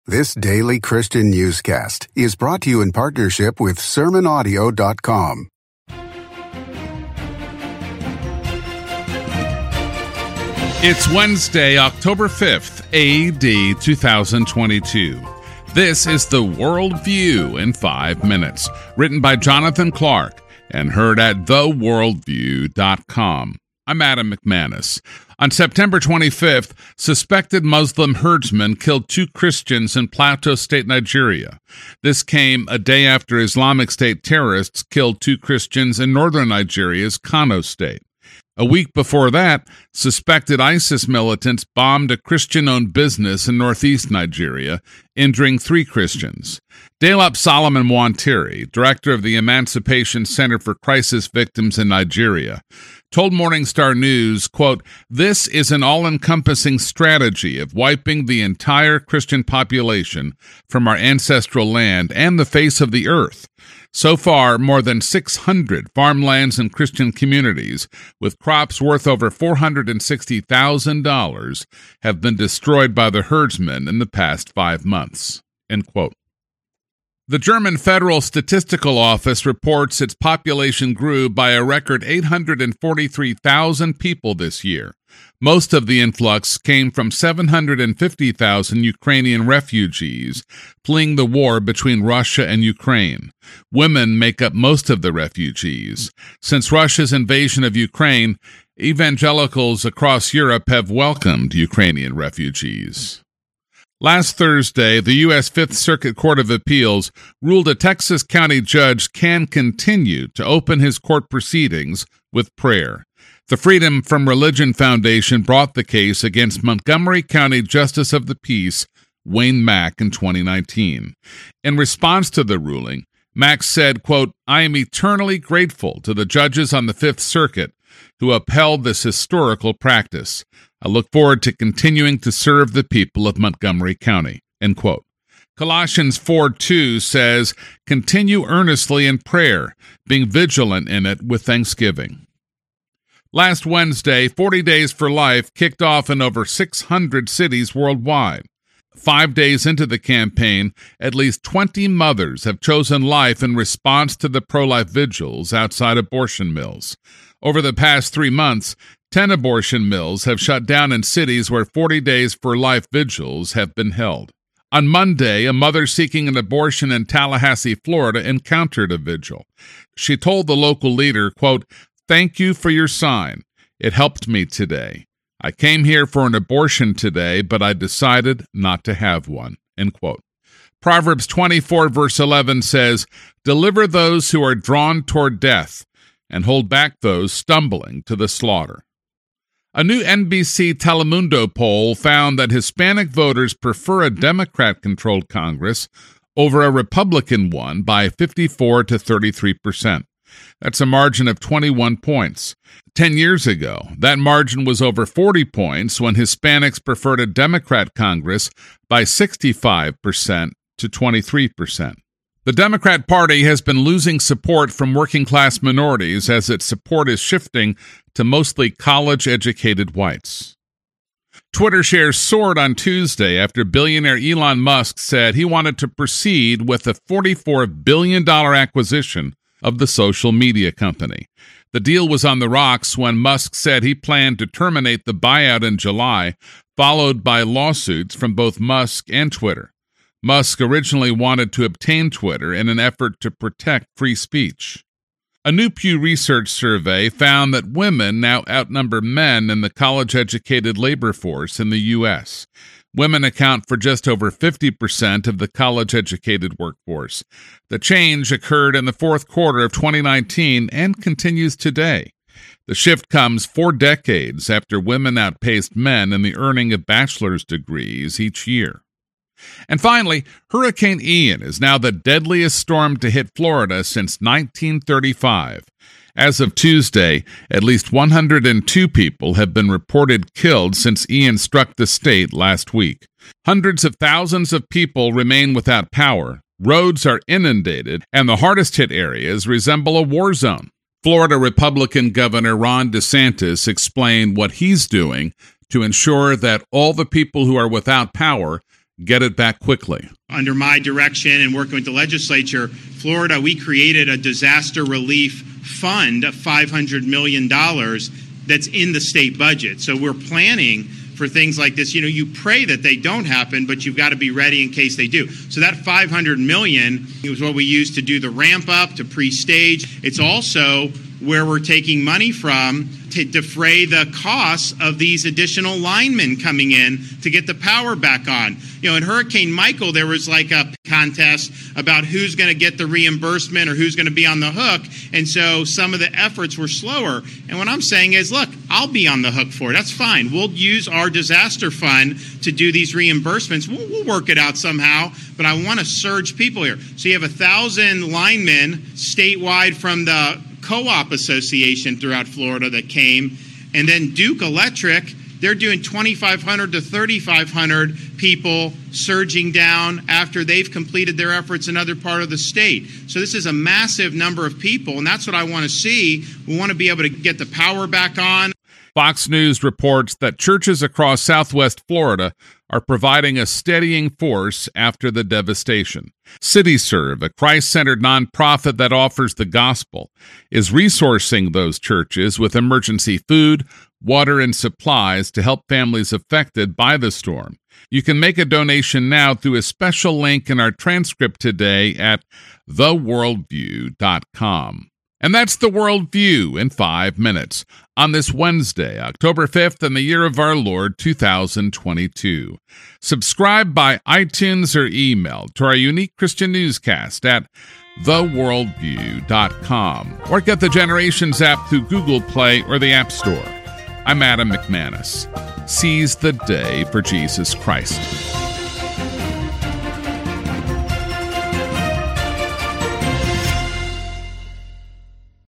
This daily Christian newscast is brought to you in partnership with SermonAudio.com. It's Wednesday, October 5th, A.D. 2022. This is the World View in 5 minutes, written by Jonathan Clark and heard at theworldview.com. I'm Adam McManus. On September 25th, suspected Muslim herdsmen killed 2 Christians in Plateau State, Nigeria. This came a day after Islamic State terrorists killed 2 Christians in northern Nigeria's Kano State. A week before that, suspected ISIS militants bombed a Christian-owned business in northeast Nigeria, injuring 3 Christians. Delap Solomon Wantiri, director of the Emancipation Center for Crisis Victims in Nigeria, told Morning Star News, quote, "This is an all-encompassing strategy of wiping the entire Christian population from our ancestral land and the face of the earth. So far, more than 600 farmlands and Christian communities with crops worth over $460,000 have been destroyed by the herdsmen in the past 5 months." End quote. The German Federal Statistical Office reports its population grew by a record 843,000 people this year. Most of the influx came from 750,000 Ukrainian refugees fleeing the war between Russia and Ukraine. Women make up most of the refugees. Since Russia's invasion of Ukraine, evangelicals across Europe have welcomed Ukrainian refugees. Last Thursday, the U.S. Fifth Circuit Court of Appeals ruled a Texas county judge can continue to open his court proceedings with prayer. The Freedom from Religion Foundation brought the case against Montgomery County Justice of the Peace, Wayne Mack, in 2019. In response to the ruling, Mack said, quote, "I am eternally grateful to the judges on the Fifth Circuit who upheld this historical practice. I look forward to continuing to serve the people of Montgomery County." End quote. Colossians 4:2 says, "Continue earnestly in prayer, being vigilant in it with thanksgiving." Last Wednesday, 40 Days for Life kicked off in over 600 cities worldwide. 5 days into the campaign, at least 20 mothers have chosen life in response to the pro-life vigils outside abortion mills. Over the past 3 months, 10 abortion mills have shut down in cities where 40 Days for Life vigils have been held. On Monday, a mother seeking an abortion in Tallahassee, Florida, encountered a vigil. She told the local leader, quote, "Thank you for your sign. It helped me today. I came here for an abortion today, but I decided not to have one." End quote. Proverbs 24, verse 11 says, "Deliver those who are drawn toward death, and hold back those stumbling to the slaughter." A new NBC Telemundo poll found that Hispanic voters prefer a Democrat-controlled Congress over a Republican one by 54 to 33%. That's a margin of 21 points. 10 years ago, that margin was over 40 points when Hispanics preferred a Democrat Congress by 65% to 23%. The Democrat Party has been losing support from working-class minorities as its support is shifting to mostly college-educated whites. Twitter shares soared on Tuesday after billionaire Elon Musk said he wanted to proceed with a $44 billion acquisition of the social media company. The deal was on the rocks when Musk said he planned to terminate the buyout in July, followed by lawsuits from both Musk and Twitter. Musk originally wanted to obtain Twitter in an effort to protect free speech. A new Pew Research survey found that women now outnumber men in the college-educated labor force in the U.S. Women account for just over 50% of the college-educated workforce. The change occurred in the fourth quarter of 2019 and continues today. The shift comes 4 decades after women outpaced men in the earning of bachelor's degrees each year. And finally, Hurricane Ian is now the deadliest storm to hit Florida since 1935. As of Tuesday, at least 102 people have been reported killed since Ian struck the state last week. Hundreds of thousands of people remain without power, roads are inundated, and the hardest-hit areas resemble a war zone. Florida Republican Governor Ron DeSantis explained what he's doing to ensure that all the people who are without power get it back quickly. Under my direction and working with the legislature, Florida, we created a disaster relief fund of $500 million that's in the state budget. So we're planning for things like this. You know, you pray that they don't happen, but you've got to be ready in case they do. So that $500 million is what we use to do the ramp up, to pre-stage. It's also where we're taking money from to defray the costs of these additional linemen coming in to get the power back on. You know, in Hurricane Michael, there was like a contest about who's going to get the reimbursement or who's going to be on the hook. And so some of the efforts were slower. And what I'm saying is, look, I'll be on the hook for it. That's fine. We'll use our disaster fund to do these reimbursements. We'll work it out somehow. But I want to surge people here. So you have 1,000 linemen statewide from the Co-op Association throughout Florida that came. And then Duke Electric, they're doing 2,500 to 3,500 people surging down after they've completed their efforts in other part of the state. So this is a massive number of people, and that's what I want to see. We want to be able to get the power back on. Fox News reports that churches across Southwest Florida are providing a steadying force after the devastation. CityServe, a Christ-centered nonprofit that offers the gospel, is resourcing those churches with emergency food, water, and supplies to help families affected by the storm. You can make a donation now through a special link in our transcript today at theworldview.com. And that's The Worldview in 5 minutes on this Wednesday, October 5th, in the year of our Lord, 2022. Subscribe by iTunes or email to our unique Christian newscast at theworldview.com or get the Generations app through Google Play or the App Store. I'm Adam McManus. Seize the day for Jesus Christ.